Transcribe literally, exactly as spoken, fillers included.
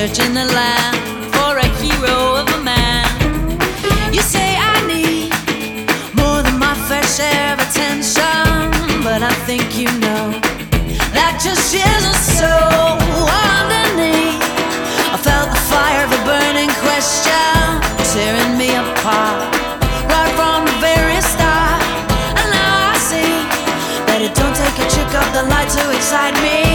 searching the land for a hero of a man. You say I need more than my fair share of attention, but I think you know that just isn't so. Underneath, I felt the fire of a burning question tearing me apart right from the very start. And now I see that it don't take a trick of the light to excite me.